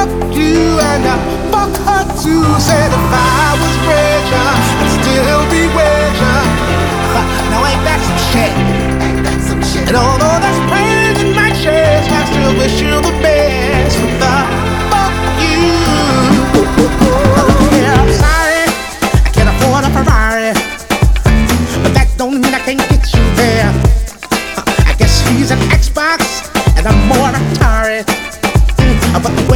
fuck you and fuck her too. Said if I was richer, I'd still be richer. Now ain't that some shit? And although there's pain in my chest, I still wish you the best. But the fuck you. Yeah, I'm sorry, I can't afford a Ferrari, but that don't mean I can't get you there. I guess she's an Xbox and I'm more Atari. But the way